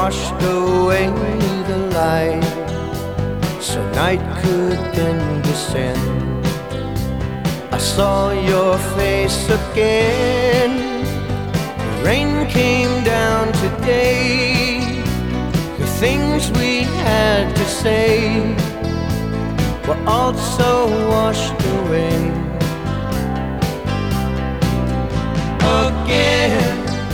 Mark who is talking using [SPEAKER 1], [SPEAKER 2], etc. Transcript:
[SPEAKER 1] washed away the light, so night could then descend. I saw your face again. The rain came down today. The things we had to say were also washed away.